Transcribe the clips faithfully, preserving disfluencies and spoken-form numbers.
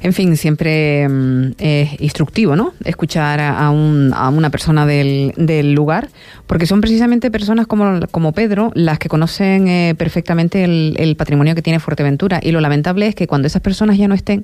En fin, siempre eh, es instructivo, ¿no? Escuchar a, un, a una persona del, del lugar, porque son precisamente personas como, como Pedro las que conocen eh, perfectamente el, el patrimonio que tiene Fuerteventura. Y lo lamentable es que cuando esas personas ya no estén,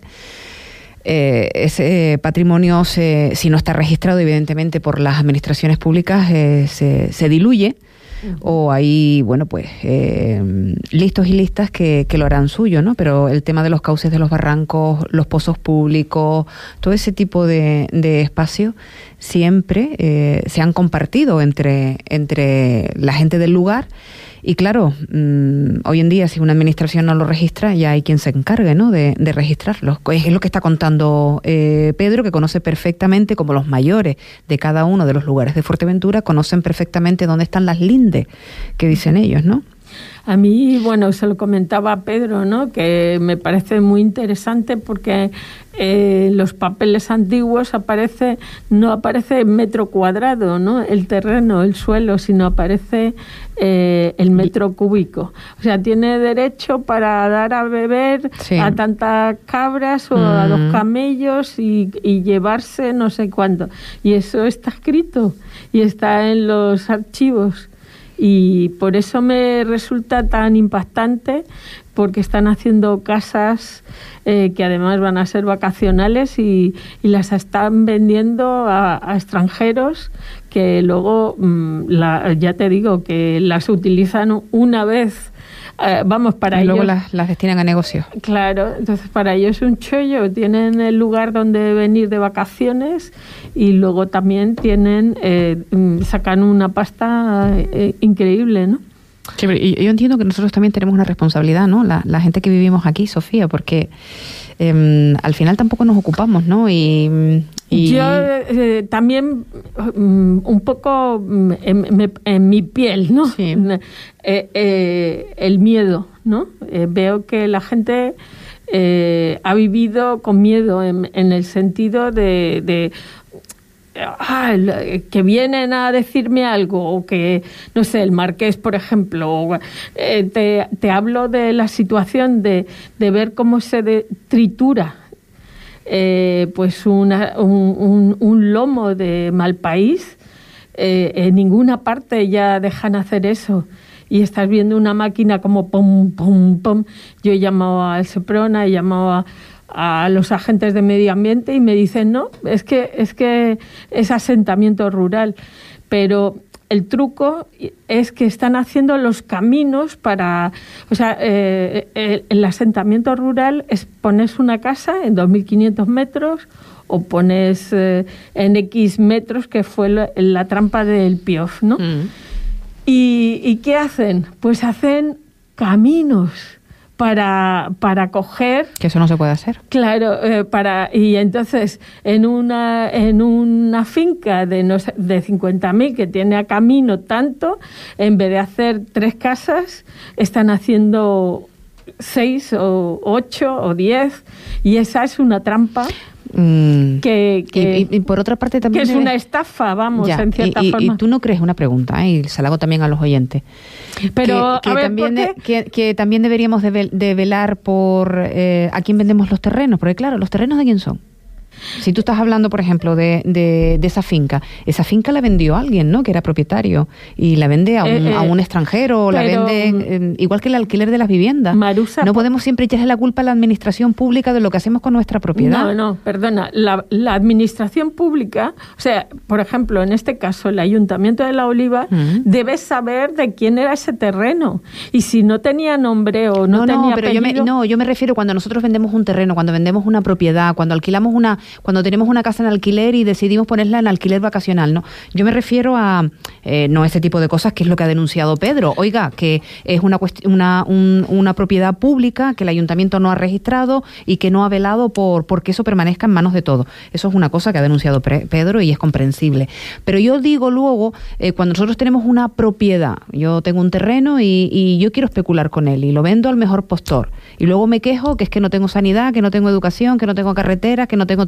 eh, ese patrimonio, se, si no está registrado evidentemente por las administraciones públicas, eh, se, se diluye. O hay, bueno, pues, eh, listos y listas que, que lo harán suyo, ¿no? Pero el tema de los cauces de los barrancos, los pozos públicos, todo ese tipo de, de espacios siempre eh, se han compartido entre, entre la gente del lugar. Y claro, mmm, hoy en día si una administración no lo registra, ya hay quien se encargue, ¿no?, de, de registrarlo. Es lo que está contando eh, Pedro, que conoce perfectamente, como los mayores de cada uno de los lugares de Fuerteventura, conocen perfectamente dónde están las lindes, que dicen ellos, ¿no? A mí, bueno, se lo comentaba a Pedro, ¿no?, que me parece muy interesante porque eh, los papeles antiguos aparece, no aparece metro cuadrado, ¿no?, el terreno, el suelo, sino aparece eh, el metro cúbico. O sea, tiene derecho para dar a beber sí. a tantas cabras o mm. a los camellos y, y llevarse no sé cuánto. Y eso está escrito y está en los archivos. Y por eso me resulta tan impactante, porque están haciendo casas eh, que además van a ser vacacionales y, y las están vendiendo a, a extranjeros que luego, mmm, la, ya te digo, que las utilizan una vez. Eh, vamos, para y ellos... luego las, las destinan a negocios. Claro, entonces para ellos es un chollo, tienen el lugar donde venir de vacaciones y luego también tienen, eh, sacan una pasta eh, increíble, ¿no? Sí, pero yo entiendo que nosotros también tenemos una responsabilidad, ¿no? La, la gente que vivimos aquí, Sofía, porque eh, al final tampoco nos ocupamos, ¿no? Y, y... Yo eh, también um, un poco um, en, en, en mi piel, ¿no? Sí. Eh, eh, el miedo, ¿no? Eh, veo que la gente eh, ha vivido con miedo en, en el sentido de... de Ah, que vienen a decirme algo, o que, no sé, el Marqués, por ejemplo, eh, te, te hablo de la situación de, de ver cómo se de, tritura eh, pues una, un, un, un lomo de Malpaís. Eh, en ninguna parte ya dejan hacer eso. Y estás viendo una máquina como pum, pum, pum. Yo he llamado al Seprona, he llamado a a los agentes de medio ambiente y me dicen no, es que es que es asentamiento rural, pero el truco es que están haciendo los caminos para, o sea, eh, el, el asentamiento rural es pones una casa en dos mil quinientos metros o pones eh, en X metros, que fue la, la trampa del Piof, ¿no? Mm. ¿Y, ¿Y qué hacen? Pues hacen caminos para para coger, que eso no se puede hacer, claro, eh, para y entonces en una en una finca de no sé, de cincuenta mil que tiene a camino tanto, en vez de hacer tres casas están haciendo seis o ocho o diez, y esa es una trampa. Mm. Que, que, y, y, y por otra parte también que es debe... una estafa, vamos, ya, en cierta y, forma. Y tú no crees, una pregunta, ¿eh? Y se la hago también a los oyentes, pero que, que, a ver, también, ¿por qué? que, que también deberíamos de, vel, de velar por eh, a quién vendemos los terrenos, porque claro, ¿los terrenos de quién son? Si tú estás hablando, por ejemplo, de, de, de esa finca, esa finca la vendió alguien, ¿no?, que era propietario, y la vende a un, eh, eh, a un extranjero, o la vende, eh, igual que el alquiler de las viviendas. Marusa, no podemos siempre echarle la culpa a la administración pública de lo que hacemos con nuestra propiedad. No, no, perdona, la, la administración pública, o sea, por ejemplo, en este caso, el Ayuntamiento de La Oliva, uh-huh. debe saber de quién era ese terreno, y si no tenía nombre o no, no tenía no, pero apellido... yo me, no, yo me refiero cuando nosotros vendemos un terreno, cuando vendemos una propiedad, cuando alquilamos una... cuando tenemos una casa en alquiler y decidimos ponerla en alquiler vacacional, ¿no? Yo me refiero a, eh, no ese tipo de cosas, que es lo que ha denunciado Pedro. Oiga, que es una, cuest- una, un, una propiedad pública que el ayuntamiento no ha registrado y que no ha velado por, por que eso permanezca en manos de todos. Eso es una cosa que ha denunciado pre- Pedro y es comprensible. Pero yo digo luego, eh, cuando nosotros tenemos una propiedad, yo tengo un terreno y, y yo quiero especular con él y lo vendo al mejor postor, y luego me quejo que es que no tengo sanidad, que no tengo educación, que no tengo carreteras, que no tengo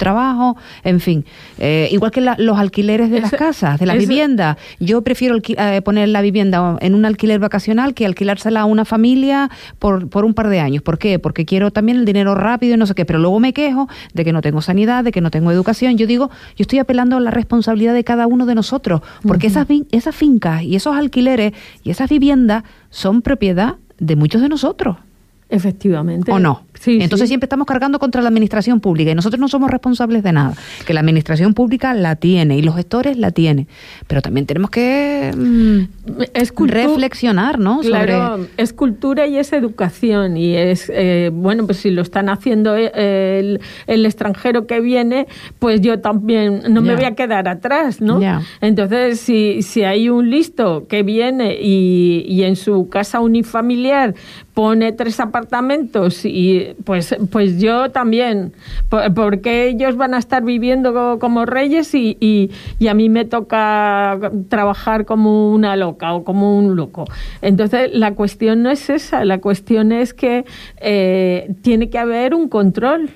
trabajo, en fin. Eh, igual que la, los alquileres de Eso, las casas, de las eso. viviendas. Yo prefiero alqui- eh, poner la vivienda en un alquiler vacacional que alquilársela a una familia por, por un par de años. ¿Por qué? Porque quiero también el dinero rápido y no sé qué, pero luego me quejo de que no tengo sanidad, de que no tengo educación. Yo digo, yo estoy apelando a la responsabilidad de cada uno de nosotros, porque uh-huh. esas, vi- esas fincas y esos alquileres y esas viviendas son propiedad de muchos de nosotros. Efectivamente. ¿O no? Sí, Entonces sí. siempre estamos cargando contra la administración pública y nosotros no somos responsables de nada. Que la administración pública la tiene y los gestores la tienen. Pero también tenemos que mm, es cultu- reflexionar, ¿no? Claro, Sobre... es cultura y es educación. Y es, eh, bueno, pues si lo están haciendo el, el extranjero que viene, pues yo también no yeah. me voy a quedar atrás, ¿no? Yeah. Entonces, si, si hay un listo que viene y, y en su casa unifamiliar pone tres apartamentos y pues pues yo también, porque ellos van a estar viviendo como reyes y, y, y a mí me toca trabajar como una loca o como un loco. Entonces la cuestión no es esa, la cuestión es que eh, tiene que haber un control.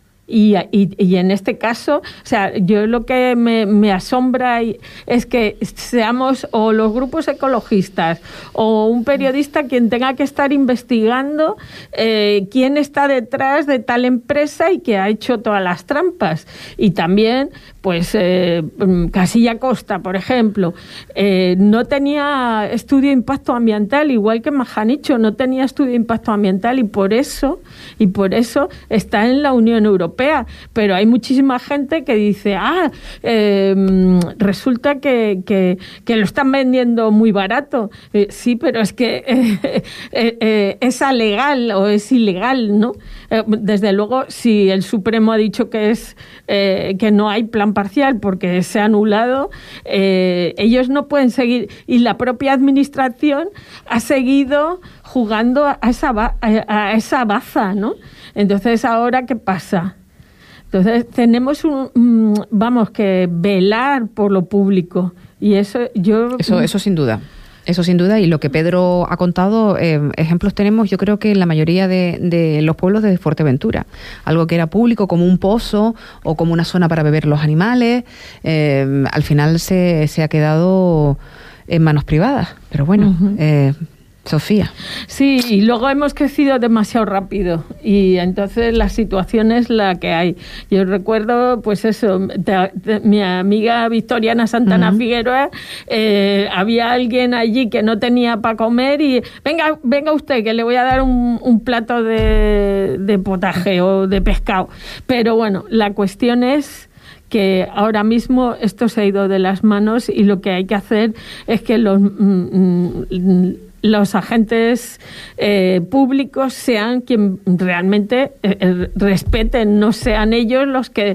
Y, y, y en este caso, o sea, yo lo que me, me asombra es que seamos o los grupos ecologistas o un periodista quien tenga que estar investigando eh, quién está detrás de tal empresa y que ha hecho todas las trampas. Y también, pues, eh, Casilla Costa, por ejemplo, eh, no tenía estudio de impacto ambiental, igual que Majanicho, no tenía estudio de impacto ambiental y por eso, y por eso está en la Unión Europea. Pero hay muchísima gente que dice, ah, eh, resulta que, que, que lo están vendiendo muy barato. Eh, sí, pero es que eh, eh, eh, es alegal o es ilegal, ¿no? Eh, desde luego, si el Supremo ha dicho que es eh, que no hay plan parcial porque se ha anulado, eh, ellos no pueden seguir. Y la propia administración ha seguido jugando a esa, ba- a esa baza, ¿no? Entonces, ¿ahora qué pasa? Entonces tenemos un, vamos, que velar por lo público y eso yo eso eso sin duda. Eso sin duda, y lo que Pedro ha contado, eh, ejemplos tenemos yo creo que en la mayoría de, de los pueblos de Fuerteventura. Algo que era público como un pozo o como una zona para beber los animales, eh, al final se, se ha quedado en manos privadas. Pero bueno, uh-huh. eh, Sofía. Sí, y luego hemos crecido demasiado rápido y entonces la situación es la que hay. Yo recuerdo, pues eso, te, te, mi amiga Victoriana Santana uh-huh. Figueroa, eh, había alguien allí que no tenía para comer y venga, venga usted que le voy a dar un, un plato de, de potaje o de pescado. Pero bueno, la cuestión es que ahora mismo esto se ha ido de las manos y lo que hay que hacer es que los... Mm, mm, los agentes eh, públicos sean quien realmente eh, respeten, no sean ellos los que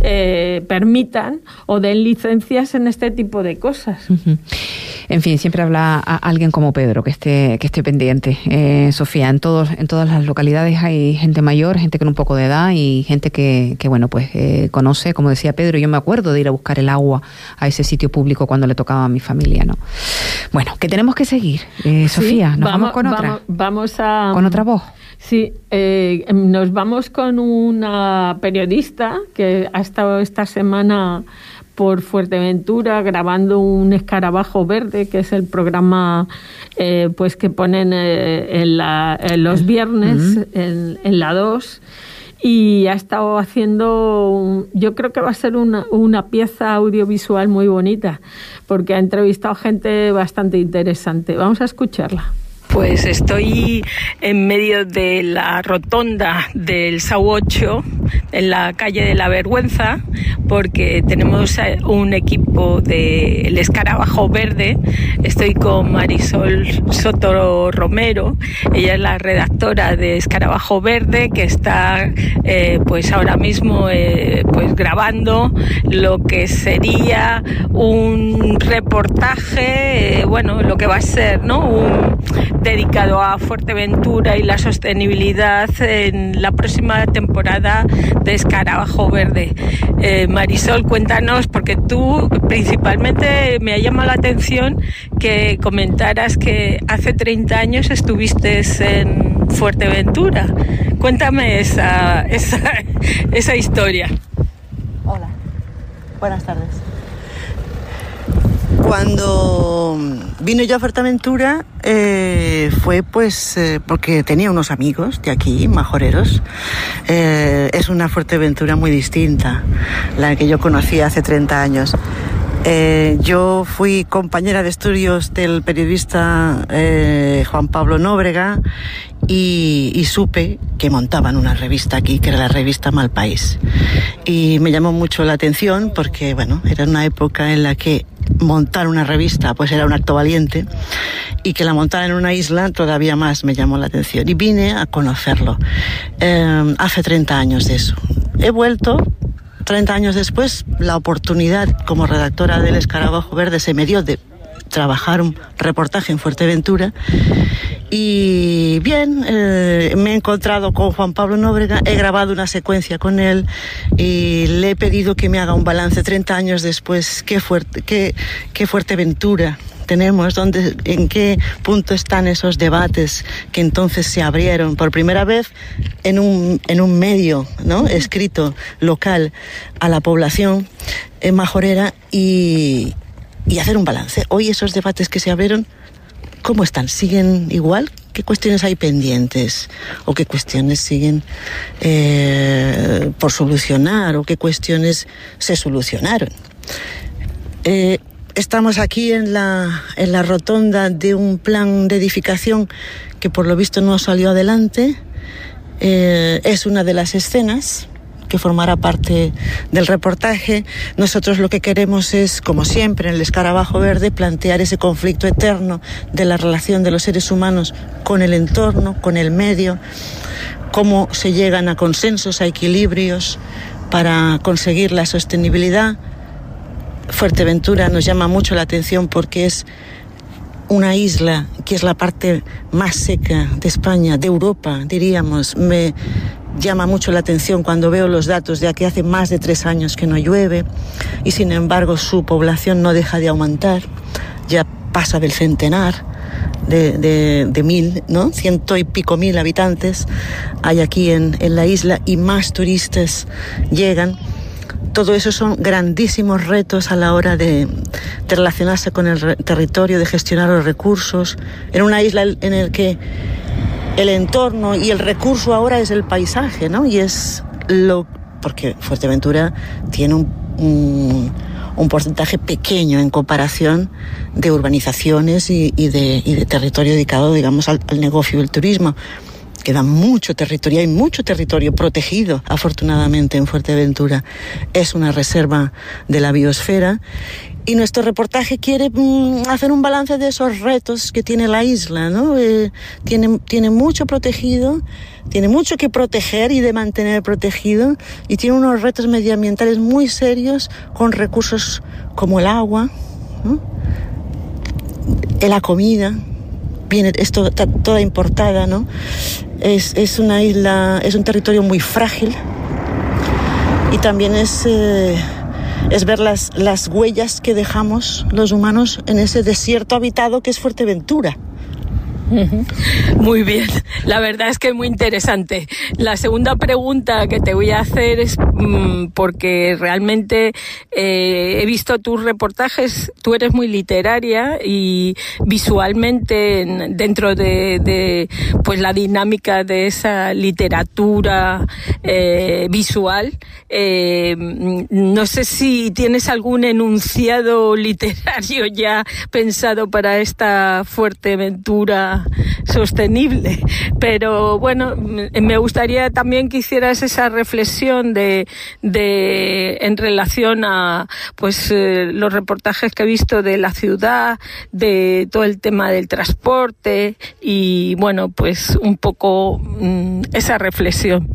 eh, permitan o den licencias en este tipo de cosas. Uh-huh. En fin, siempre habla a alguien como Pedro que esté que esté pendiente. Eh, Sofía, en todos en todas las localidades hay gente mayor, gente con un poco de edad y gente que, que bueno, pues eh, conoce, como decía Pedro, yo me acuerdo de ir a buscar el agua a ese sitio público cuando le tocaba a mi familia, ¿no? Bueno, que tenemos que seguir. Eh, Sofía, sí, nos vamos, vamos con otra. Vamos, vamos a... ¿Con otra voz? Sí, eh, nos vamos con una periodista que ha estado esta semana por Fuerteventura grabando un Escarabajo Verde, que es el programa eh, pues que ponen eh, en, la, en los viernes uh-huh. en, en la dos. Y ha estado haciendo, yo creo que va a ser una, una pieza audiovisual muy bonita, porque ha entrevistado gente bastante interesante. Vamos a escucharla. Pues estoy en medio de la rotonda del S A U ocho, en la calle de la Vergüenza, porque tenemos un equipo del Escarabajo Verde. Estoy con Marisol Soto Romero, ella es la redactora de Escarabajo Verde, que está eh, pues ahora mismo eh, pues grabando lo que sería un reportaje, eh, bueno, lo que va a ser, ¿no? Un dedicado a Fuerteventura y la sostenibilidad en la próxima temporada de Escarabajo Verde. Eh, Marisol, cuéntanos, porque tú principalmente me ha llamado la atención que comentaras que hace treinta años estuviste en Fuerteventura. Cuéntame esa, esa, esa historia. Hola, buenas tardes. Cuando vine yo a Fuerteventura eh, fue pues eh, porque tenía unos amigos de aquí, majoreros. Eh, es una Fuerteventura muy distinta, la que yo conocí hace treinta años. Eh, yo fui compañera de estudios del periodista eh, Juan Pablo Nóbrega y, y supe que montaban una revista aquí, que era la revista Malpaís. Y me llamó mucho la atención porque, bueno, era una época en la que montar una revista pues era un acto valiente, y que la montaran en una isla todavía más me llamó la atención. Y vine a conocerlo eh, hace treinta años de eso. He vuelto treinta años después. La oportunidad como redactora del Escarabajo Verde se me dio de trabajar un reportaje en Fuerteventura. Y bien, eh, me he encontrado con Juan Pablo Nóbrega, he grabado una secuencia con él y le he pedido que me haga un balance treinta años después. Qué, fuerte, qué, qué Fuerteventura tenemos, dónde, en qué punto están esos debates que entonces se abrieron por primera vez en un, en un medio, ¿no?, escrito local a la población eh, majorera, y, y hacer un balance. Hoy esos debates que se abrieron, ¿cómo están? ¿Siguen igual? ¿Qué cuestiones hay pendientes? ¿O qué cuestiones siguen eh, por solucionar? ¿O qué cuestiones se solucionaron? Eh, Estamos aquí en la, en la rotonda de un plan de edificación que por lo visto no salió adelante. Eh, es una de las escenas que formará parte del reportaje. Nosotros lo que queremos es, como siempre en el Escarabajo Verde, plantear ese conflicto eterno de la relación de los seres humanos con el entorno, con el medio, cómo se llegan a consensos, a equilibrios para conseguir la sostenibilidad. Fuerteventura nos llama mucho la atención porque es una isla que es la parte más seca de España, de Europa, diríamos. Me llama mucho la atención cuando veo los datos de que hace más de tres años que no llueve y sin embargo su población no deja de aumentar, ya pasa del centenar de, de, de mil, ¿no? Ciento y pico mil habitantes hay aquí en, en la isla y más turistas llegan. Todo eso son grandísimos retos a la hora de, de relacionarse con el re- territorio, de gestionar los recursos. En una isla en la que el entorno y el recurso ahora es el paisaje, ¿no? Y es lo... porque Fuerteventura tiene un, un, un porcentaje pequeño en comparación de urbanizaciones y, y, de, y de territorio dedicado, digamos, al, al negocio del turismo. Queda mucho territorio, hay mucho territorio protegido, afortunadamente, en Fuerteventura. Es una reserva de la biosfera y nuestro reportaje quiere mm, hacer un balance de esos retos que tiene la isla, ¿no? Eh, tiene, tiene mucho protegido, tiene mucho que proteger y de mantener protegido, y tiene unos retos medioambientales muy serios con recursos como el agua, ¿no?, la comida. Viene esto toda importada, ¿no? Es, es una isla, es un territorio muy frágil, y también es, eh, es ver las, las huellas que dejamos los humanos en ese desierto habitado que es Fuerteventura. Muy bien, la verdad es que es muy interesante. La segunda pregunta que te voy a hacer es mmm, porque realmente eh, he visto tus reportajes, tú eres muy literaria y visualmente en, dentro de, de pues la dinámica de esa literatura eh, visual, eh, no sé si tienes algún enunciado literario ya pensado para esta Fuerteventura sostenible, pero bueno, me gustaría también que hicieras esa reflexión de, de en relación a pues eh, los reportajes que he visto de la ciudad, de todo el tema del transporte y bueno, pues un poco mmm, esa reflexión.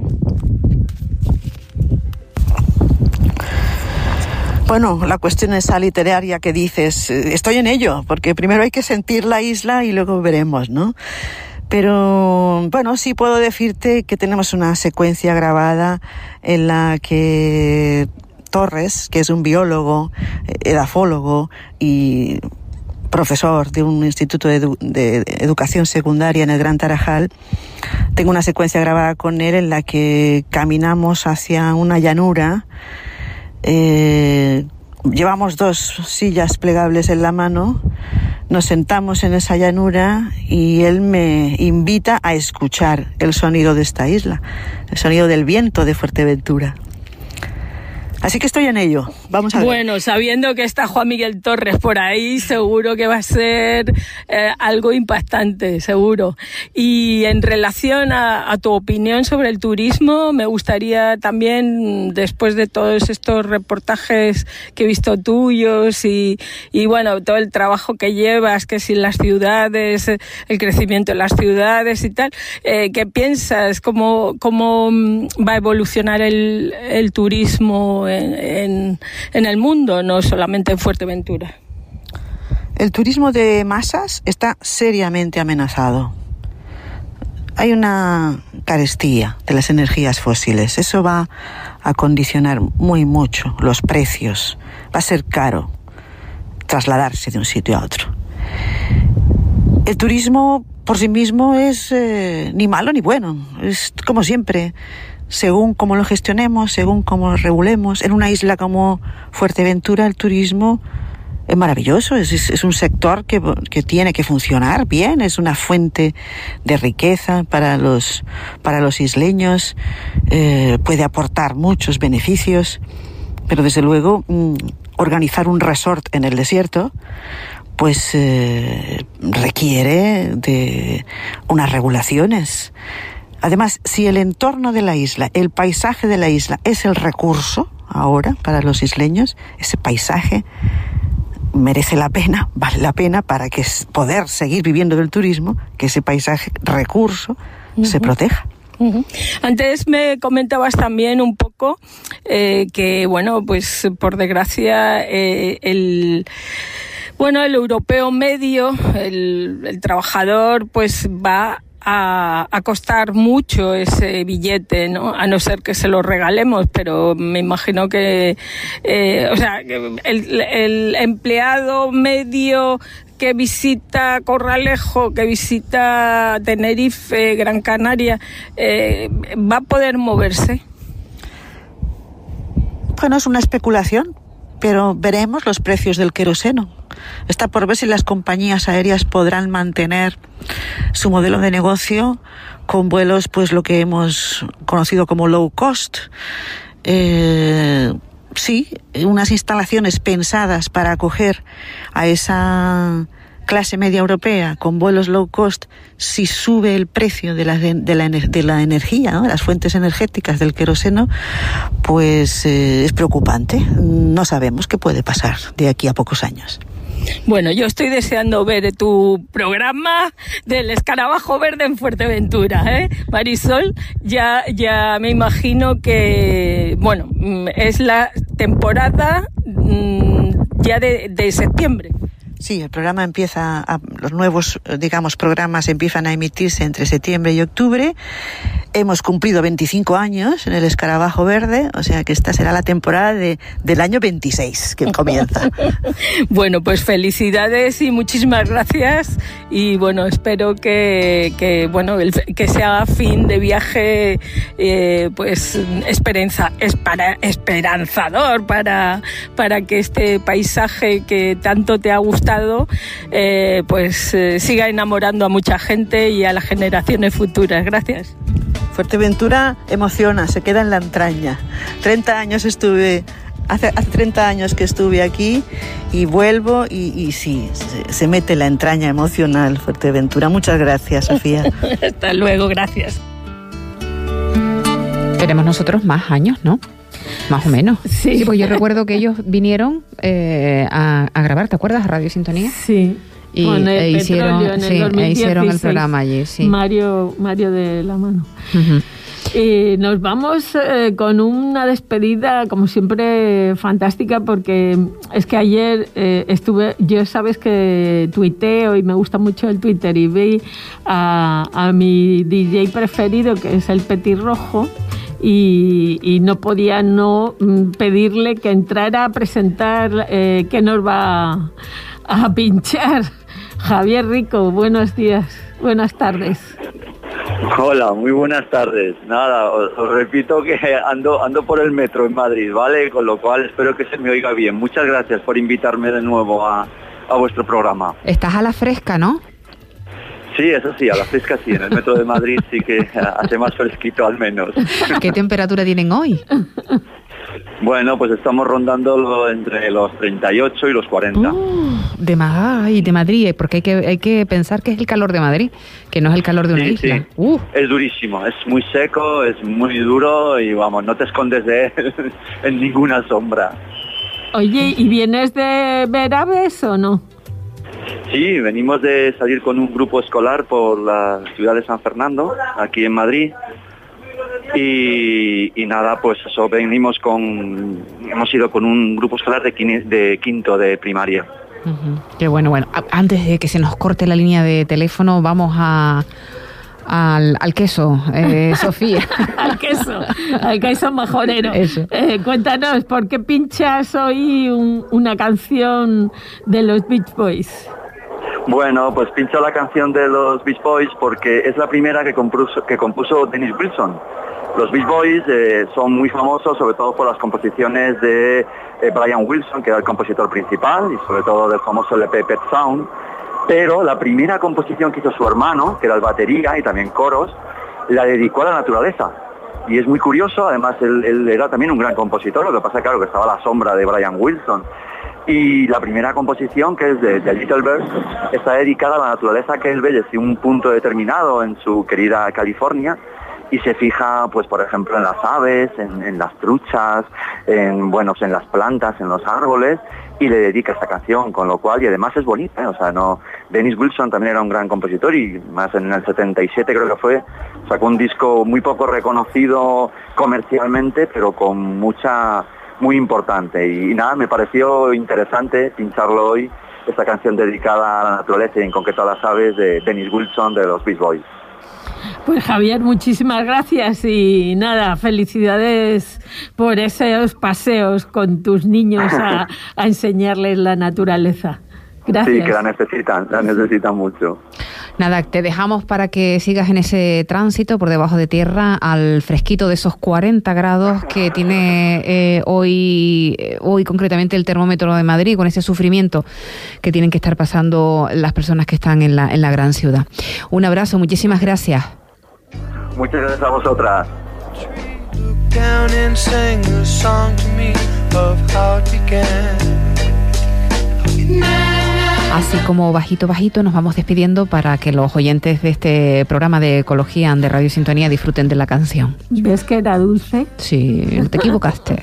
Bueno, la cuestión esa literaria que dices, estoy en ello, porque primero hay que sentir la isla y luego veremos, ¿no? Pero, bueno, sí puedo decirte que tenemos una secuencia grabada en la que Torres, que es un biólogo, edafólogo y profesor de un instituto de, edu- de educación secundaria en el Gran Tarajal, tengo una secuencia grabada con él en la que caminamos hacia una llanura Eh, llevamos dos sillas plegables en la mano, nos sentamos en esa llanura y él me invita a escuchar el sonido de esta isla, el sonido del viento de Fuerteventura. Así que estoy en ello. Vamos a ver. Bueno, sabiendo que está Juan Miguel Torres por ahí, seguro que va a ser eh, algo impactante, seguro. Y en relación a, a tu opinión sobre el turismo, me gustaría también, después de todos estos reportajes que he visto tuyos y, y bueno, todo el trabajo que llevas, que si en las ciudades, el crecimiento en las ciudades y tal, eh, ¿qué piensas? ¿Cómo, cómo va a evolucionar el, el turismo En, en, en el mundo, no solamente en Fuerteventura? El turismo de masas está seriamente amenazado. Hay una carestía de las energías fósiles. Eso va a condicionar muy mucho los precios. Va a ser caro trasladarse de un sitio a otro. El turismo por sí mismo es eh, ni malo ni bueno. Es como siempre, según cómo lo gestionemos, según cómo lo regulemos. En una isla como Fuerteventura el turismo es maravilloso, es, es, es un sector que, que tiene que funcionar bien, es una fuente de riqueza para los, para los isleños, eh, puede aportar muchos beneficios, pero desde luego mmm, organizar un resort en el desierto pues eh, requiere de unas regulaciones. Además, si el entorno de la isla, el paisaje de la isla es el recurso ahora para los isleños, ese paisaje merece la pena, vale la pena para que poder seguir viviendo del turismo, que ese paisaje, recurso, uh-huh. se proteja. Uh-huh. Antes me comentabas también un poco eh, que, bueno, pues por desgracia eh, el... Bueno, el europeo medio, el, el trabajador, pues va a, a costar mucho ese billete, ¿no? A no ser que se lo regalemos, pero me imagino que, eh, o sea, el, el empleado medio que visita Corralejo, que visita Tenerife, Gran Canaria, eh, ¿va a poder moverse? Bueno, es una especulación, pero veremos los precios del queroseno. Está por ver si las compañías aéreas podrán mantener su modelo de negocio con vuelos, pues lo que hemos conocido como low cost. Eh, sí, unas instalaciones pensadas para acoger a esa clase media europea con vuelos low cost, si sube el precio de la, de la, de la energía, ¿no? De las fuentes energéticas del queroseno, pues eh, es preocupante. No sabemos qué puede pasar de aquí a pocos años. Bueno, yo estoy deseando ver tu programa del escarabajo verde en Fuerteventura, ¿eh? Marisol, ya, ya me imagino que, bueno, es la temporada mmm, ya de, de septiembre. Sí, el programa empieza, a, los nuevos, digamos, programas empiezan a emitirse entre septiembre y octubre. Hemos cumplido veinticinco años en el Escarabajo Verde, o sea que esta será la temporada de, del año veintiséis que comienza. Bueno, pues felicidades y muchísimas gracias y bueno, espero que, que bueno, el, que sea fin de viaje eh, pues esperanza, es para, esperanzador para, para que este paisaje que tanto te ha gustado Eh, pues eh, siga enamorando a mucha gente y a las generaciones futuras. Gracias. Fuerteventura emociona, se queda en la entraña. treinta años estuve, hace, hace treinta años que estuve aquí y vuelvo y, y sí, se, se mete la entraña emocional Fuerteventura. Muchas gracias, Sofía. Hasta luego, gracias. Tenemos nosotros más años, ¿no? Más o menos. Sí, sí, pues yo recuerdo que ellos vinieron eh, a, a grabar, ¿te acuerdas? Radio Sintonía. Sí. Y con el e hicieron, petróleo en sí, el dos mil dieciséis, e hicieron el programa allí, sí. Mario, Mario de la Mano. Uh-huh. Y nos vamos eh, con una despedida, como siempre, fantástica, porque es que ayer eh, estuve, yo sabes que tuiteo y me gusta mucho el Twitter, y vi a, a mi D J preferido, que es el Petirrojo, y, y no podía no pedirle que entrara a presentar eh, qué nos va a, a pinchar. Javier Rico, buenos días, buenas tardes. Hola, muy buenas tardes. Nada, os, os repito que ando ando por el metro en Madrid, ¿vale? Con lo cual espero que se me oiga bien. Muchas gracias por invitarme de nuevo a, a vuestro programa. Estás a la fresca, ¿no? Sí, eso sí, a la fresca sí. En el metro de Madrid sí que hace más fresquito al menos. ¿Qué temperatura tienen hoy? Bueno, pues estamos rondando entre los treinta y ocho y los cuarenta. Uh, de, ay, de Madrid, porque hay que, hay que pensar que es el calor de Madrid, que no es el calor de una sí, isla. Sí. Uh. Es durísimo, es muy seco, es muy duro y vamos, no te escondes de él en ninguna sombra. Oye, ¿y vienes de ver aves o no? Sí, venimos de salir con un grupo escolar por la ciudad de San Fernando, aquí en Madrid. Y, y nada, pues eso, venimos con, hemos ido con un grupo escolar de, quini, de quinto de primaria. Uh-huh. Qué bueno, bueno, antes de que se nos corte la línea de teléfono, vamos a al, al queso, eh, Sofía. Al queso, al queso majorero. Eso. Eh, cuéntanos, ¿por qué pinchas hoy un, una canción de los Beach Boys? Bueno, pues pincho la canción de los Beach Boys porque es la primera que compuso, que compuso Dennis Wilson. Los Beach Boys eh, son muy famosos sobre todo por las composiciones de eh, Brian Wilson, que era el compositor principal, y sobre todo del famoso L P Pet Sound. Pero la primera composición que hizo su hermano, que era el batería y también coros, la dedicó a la naturaleza. Y es muy curioso, además él, él era también un gran compositor, lo que pasa claro que estaba a la sombra de Brian Wilson. Y la primera composición, que es de, de Little Bird, está dedicada a la naturaleza que él ve desde un punto determinado en su querida California y se fija, pues por ejemplo, en las aves, en, en las truchas, en, bueno, en las plantas, en los árboles, y le dedica esta canción, con lo cual, y además es bonita, ¿eh? O sea, no, Dennis Wilson también era un gran compositor y más en el setenta y siete creo que fue, sacó un disco muy poco reconocido comercialmente, pero con mucha... muy importante y, y nada, me pareció interesante pincharlo hoy, esta canción dedicada a la naturaleza y en concreto a las aves de Dennis Wilson de los Beach Boys. Pues Javier, muchísimas gracias y nada, felicidades por esos paseos con tus niños a, a enseñarles la naturaleza. Gracias. Sí, que la necesitan, la necesitan mucho. Nada, te dejamos para que sigas en ese tránsito por debajo de tierra al fresquito de esos cuarenta grados que tiene eh, hoy, hoy concretamente el termómetro de Madrid, con ese sufrimiento que tienen que estar pasando las personas que están en la, en la gran ciudad. Un abrazo, muchísimas gracias. Muchas gracias a vosotras. Así como bajito, bajito, nos vamos despidiendo para que los oyentes de este programa de Ecología de Radio Sintonía disfruten de la canción. ¿Ves que era dulce? Sí, no te equivocaste.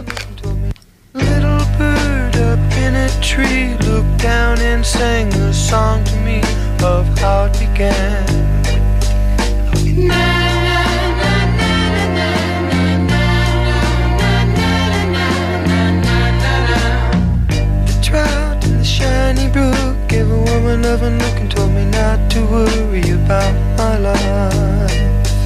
Shiny brook gave a woman love and look and told me not to worry about my life.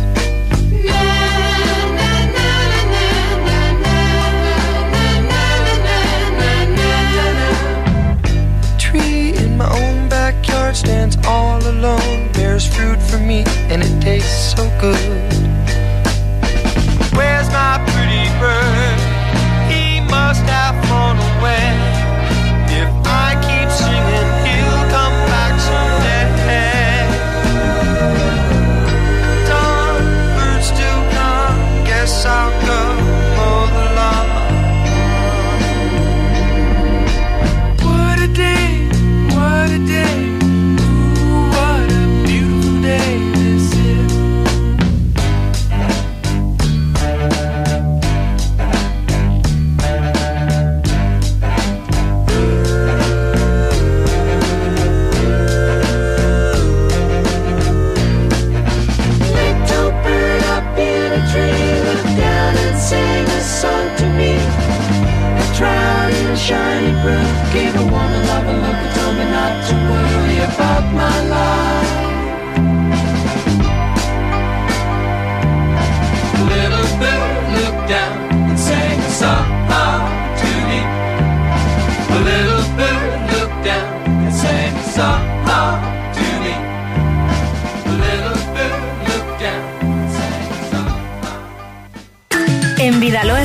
The tree in my own backyard stands all alone, bears fruit for me and it tastes so good. Where's my pretty bird? He must have flown away. If I keep singing, he'll come back someday. Dawn, birds still gone, guess I'll go mow the lawn. What a day, what a day, ooh, what a beautiful day this is. Shiny brook gave a woman love and look and told me not to worry about my life. The little bird looked down and sang a song to me. The little bird looked down and sang a song to me. The little bird looked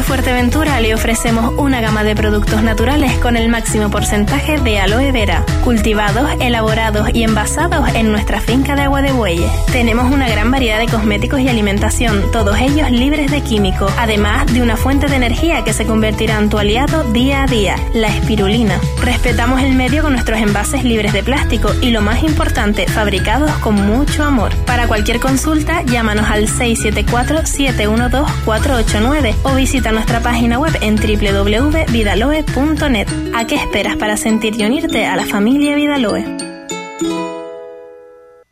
Fuerteventura le ofrecemos una gama de productos naturales con el máximo porcentaje de aloe vera, cultivados, elaborados y envasados en nuestra finca de Agua de Bueyes. Tenemos una gran variedad de cosméticos y alimentación, todos ellos libres de químicos, además de una fuente de energía que se convertirá en tu aliado día a día, la espirulina. Respetamos el medio con nuestros envases libres de plástico y, lo más importante, fabricados con mucho amor. Para cualquier consulta, llámanos al seis siete cuatro, siete uno dos, cuatro ocho nueve o visita nuestra página web en doble u doble u doble u punto vidaloe punto net. ¿A qué esperas para sentir y unirte a la familia Vidaloe?